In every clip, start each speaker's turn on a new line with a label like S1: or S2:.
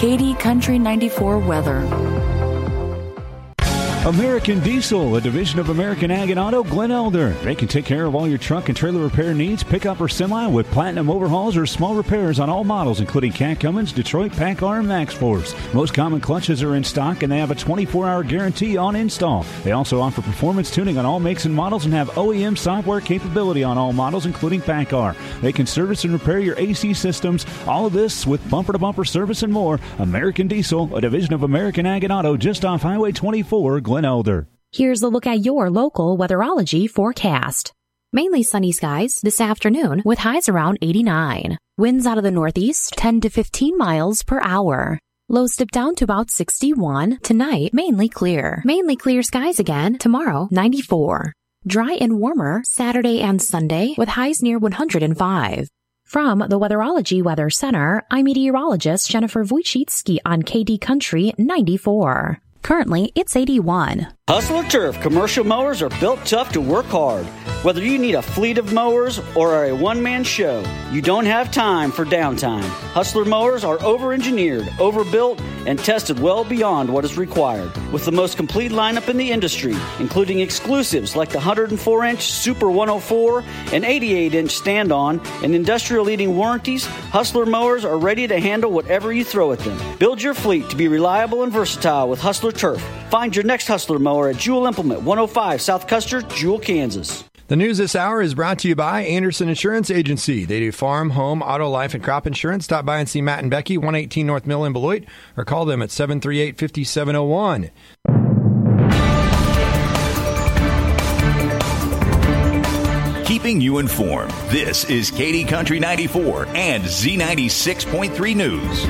S1: KD Country 94 weather.
S2: American Diesel, a division of American Ag and Auto, Glen Elder. They can take care of all your truck and trailer repair needs, pickup or semi, with platinum overhauls or small repairs on all models, including Cat Cummins, Detroit, PACCAR, and MaxForce. Most common clutches are in stock, and they have a 24-hour guarantee on install. They also offer performance tuning on all makes and models and have OEM software capability on all models, including PACCAR. They can service and repair your AC systems. All of this with bumper-to-bumper service and more. American Diesel, a division of American Ag and Auto, just off Highway 24, Glen Elder.
S3: Here's a look at your local weatherology forecast. Mainly sunny skies this afternoon with highs around 89. Winds out of the northeast 10 to 15 miles per hour. Lows dip down to about 61. Tonight, mainly clear. Mainly clear skies again. Tomorrow, 94. Dry and warmer Saturday and Sunday with highs near 105. From the Weatherology Weather Center, I'm meteorologist Jennifer Wojcicki on KD Country 94. Currently, it's 81.
S4: Hustler Turf commercial mowers are built tough to work hard. Whether you need a fleet of mowers or are a one-man show, you don't have time for downtime. Hustler mowers are over-engineered, overbuilt, and tested well beyond what is required. With the most complete lineup in the industry, including exclusives like the 104-inch Super 104 and 88-inch stand-on and industrial-leading warranties, Hustler mowers are ready to handle whatever you throw at them. Build your fleet to be reliable and versatile with Hustler Turf. Find your next Hustler mower at Jewel Implement, 105 South Custer, Jewel, Kansas.
S5: The news this hour is brought to you by Anderson Insurance Agency. They do farm, home, auto, life, and crop insurance. Stop by and see Matt and Becky, 118 North Mill in Beloit, or call them at 738-5701.
S6: Keeping you informed, this is KD Country 94 and Z96.3 News.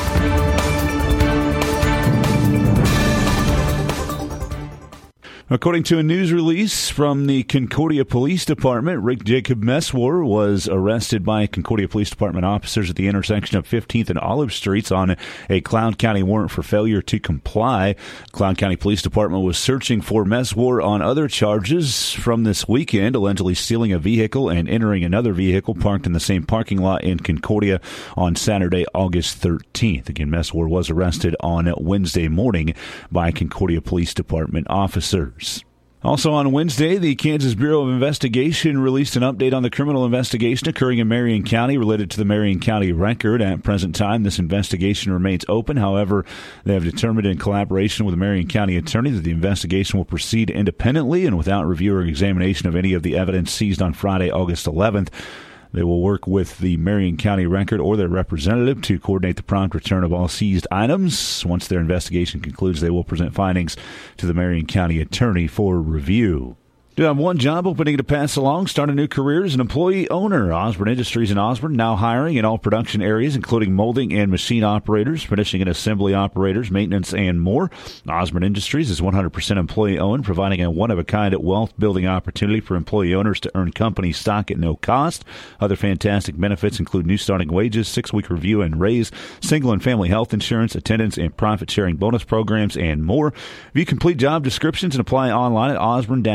S2: According to a news release from the Concordia Police Department, Rick Jacob Messwar was arrested by Concordia Police Department officers at the intersection of 15th and Olive Streets on a Cloud County warrant for failure to comply. Cloud County Police Department was searching for Messwar on other charges from this weekend, allegedly stealing a vehicle and entering another vehicle parked in the same parking lot in Concordia on Saturday, August 13th. Again, Messwar was arrested on Wednesday morning by Concordia Police Department officers. Also on Wednesday, the Kansas Bureau of Investigation released an update on the criminal investigation occurring in Marion County related to the Marion County record. At present time, this investigation remains open. However, they have determined in collaboration with the Marion County attorney that the investigation will proceed independently and without review or examination of any of the evidence seized on Friday, August 11th. They will work with the Marion County record or their representative to coordinate the prompt return of all seized items. Once their investigation concludes, they will present findings to the Marion County attorney for review. Do have one job opening to pass along. Start a new career as an employee owner. Osborne Industries in Osborne now hiring in all production areas, including molding and machine operators, finishing and assembly operators, maintenance, and more. Osborne Industries is 100% employee-owned, providing a one-of-a-kind wealth-building opportunity for employee owners to earn company stock at no cost. Other fantastic benefits include new starting wages, 6-week review and raise, single and family health insurance, attendance and profit-sharing bonus programs, and more. View complete job descriptions and apply online at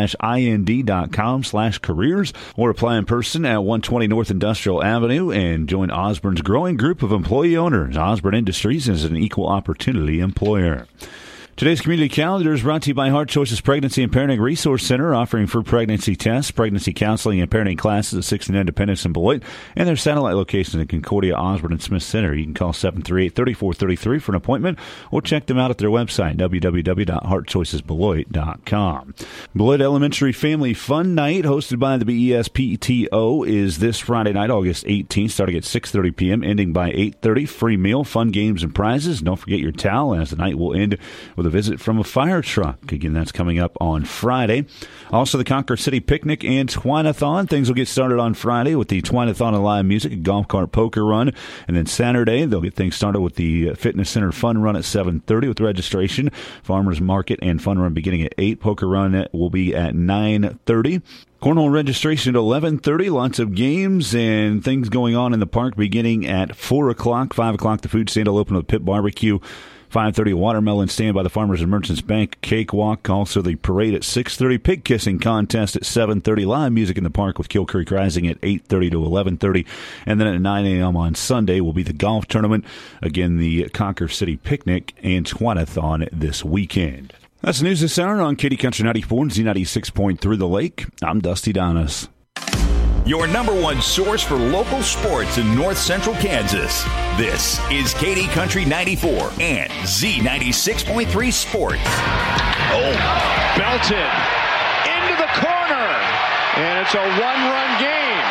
S2: osborne-ind.com/careers or apply in person at 120 North Industrial Avenue and join Osborne's growing group of employee owners. Osborne Industries is an equal opportunity employer. Today's community calendar is brought to you by Heart Choices Pregnancy and Parenting Resource Center, offering free pregnancy tests, pregnancy counseling, and parenting classes at 6 and Independence and Beloit, and their satellite locations in Concordia, Osborne, and Smith Center. You can call 738-3433 for an appointment or check them out at their website, www.heartchoicesbeloit.com. Beloit Elementary Family Fun Night, hosted by the BESPTO, is this Friday night, August 18th, starting at 6:30 p.m., ending by 8:30. Free meal, fun games, and prizes. Don't forget your towel, as the night will end with a visit from a fire truck. Again, that's coming up on Friday. Also, the Conquer City Picnic and Twine-a-thon. Things will get started on Friday with the Twine-a-thon and live music, a golf cart poker run. And then Saturday, they'll get things started with the Fitness Center Fun Run at 7:30 with registration. Farmers Market and Fun Run beginning at 8. Poker Run will be at 9:30. Cornhole registration at 11:30. Lots of games and things going on in the park beginning at 4 o'clock. 5 o'clock, the food stand will open with pit barbecue. 5:30 watermelon stand by the Farmers and Merchants Bank cakewalk. Also the parade at 6:30. Pig kissing contest at 7:30. Live music in the park with Kill Creek Rising at 8:30 to 11:30. And then at 9 a.m. on Sunday will be the golf tournament. Again, the Conquer City Picnic and Twanathon this weekend. That's the news this hour on Katy Country 94 and Z96.3 The Lake. I'm Dusty Donis.
S6: Your number one source for local sports in north central Kansas. This is Katy Country 94 and Z96.3 Sports.
S7: Oh, belted into the corner, and it's a one-run game.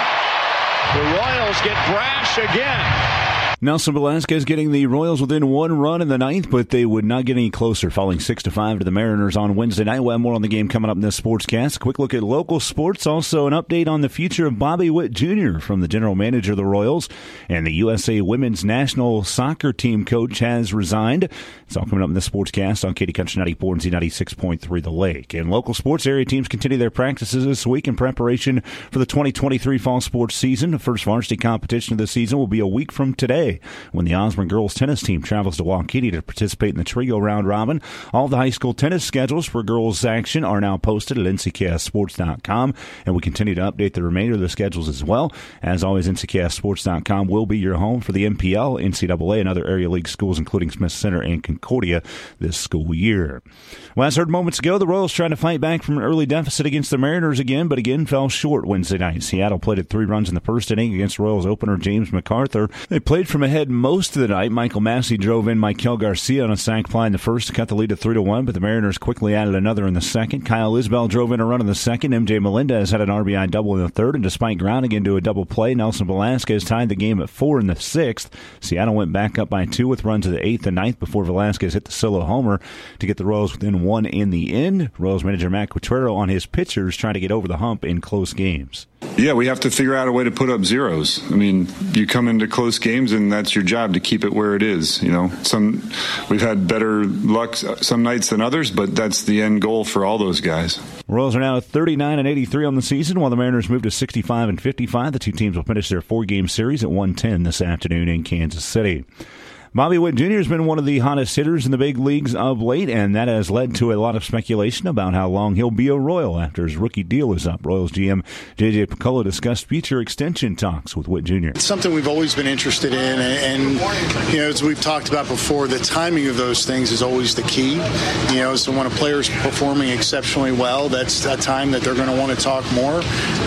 S7: The Royals get brash again.
S2: Nelson Velasquez getting the Royals within one run in the ninth, but they would not get any closer, falling 6-5 to the Mariners on Wednesday night. We'll have more on the game coming up in this sportscast. A quick look at local sports. Also an update on the future of Bobby Witt Jr. from the general manager of the Royals. And the USA Women's National Soccer Team coach has resigned. It's all coming up in this sportscast on Katy Country 94 and Z96.3 The Lake. And local sports area teams continue their practices this week in preparation for the 2023 fall sports season. The first varsity competition of the season will be a week from today, when the Osborne girls tennis team travels to Waukegan to participate in the Trio round robin. All the high school tennis schedules for girls action are now posted at ncksports.com, and we continue to update the remainder of the schedules as well. As always, ncksports.com will be your home for the MPL, NCAA, and other area league schools, including Smith Center and Concordia this school year. Well, as heard moments ago, the Royals trying to fight back from an early deficit against the Mariners again, but again fell short Wednesday night. Seattle played at 3 runs in the first inning against Royals opener James MacArthur. They played from ahead most of the night. Michael Massey drove in Michael Garcia on a sac fly in the first to cut the lead to 3-1, but the Mariners quickly added another in the second. Kyle Isbell drove in a run in the second. MJ Melendez had an RBI double in the third, and despite grounding into a double play, Nelson Velasquez tied the game at 4 in the sixth. Seattle went back up by 2 with runs of the 8th and 9th before Velasquez hit the solo homer to get the Royals within 1 in the end. Royals manager Matt Quatrero on his pitchers trying to get over the hump in close games.
S8: Yeah, we have to figure out a way to put up zeros. I mean, you come into close games and that's your job to keep it where it is. You know, we've had better luck some nights than others, but that's the end goal for all those guys.
S2: Royals are now at 39-83 on the season, while the Mariners move to 65-55. The two teams will finish their 4-game series at 1:10 this afternoon in Kansas City. Bobby Witt Jr. has been one of the hottest hitters in the big leagues of late, and that has led to a lot of speculation about how long he'll be a Royal after his rookie deal is up. Royals GM J.J. Picola discussed future extension talks with Witt Jr.
S9: It's something we've always been interested in, and you know, as we've talked about before, the timing of those things is always the key. You know, so when a player's performing exceptionally well, that's a time that they're going to want to talk more.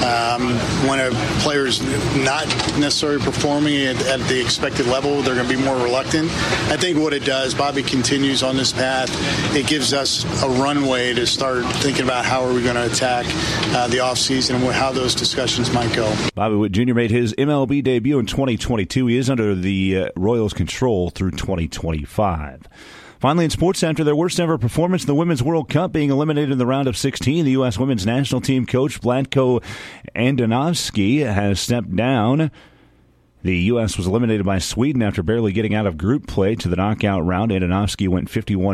S9: When a player's not necessarily performing at the expected level, they're going to be more reluctant. I think what it does, Bobby continues on this path. It gives us a runway to start thinking about how are we going to attack the offseason and how those discussions might go.
S2: Bobby Witt Jr. made his MLB debut in 2022. He is under the Royals' control through 2025. Finally, in sports, after their worst ever performance in the Women's World Cup, being eliminated in the round of 16, the U.S. Women's National Team coach Vlatko Andonovski has stepped down. The U.S. was eliminated by Sweden after barely getting out of group play to the knockout round. Andonovski went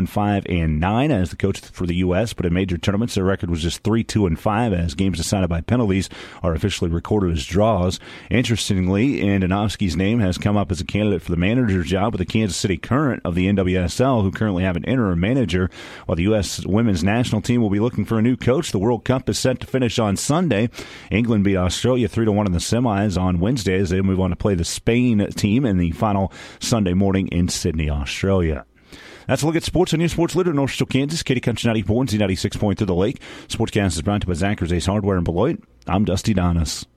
S2: 51-5-9 as the coach for the U.S., but in major tournaments, their record was just 3-2-5 as games decided by penalties are officially recorded as draws. Interestingly, Andonovski's name has come up as a candidate for the manager's job with the Kansas City Current of the NWSL, who currently have an interim manager. While the U.S. women's national team will be looking for a new coach, the World Cup is set to finish on Sunday. England beat Australia 3-1 in the semis on Wednesday as they move on to play the Spain team in the final Sunday morning in Sydney, Australia. That's a look at sports on your sports leader in North Central Kansas, Katy Country 94 and Z96.3 The Lake. Sportscast is brought to you by Zach's Ace Hardware in Beloit. I'm Dusty Donis.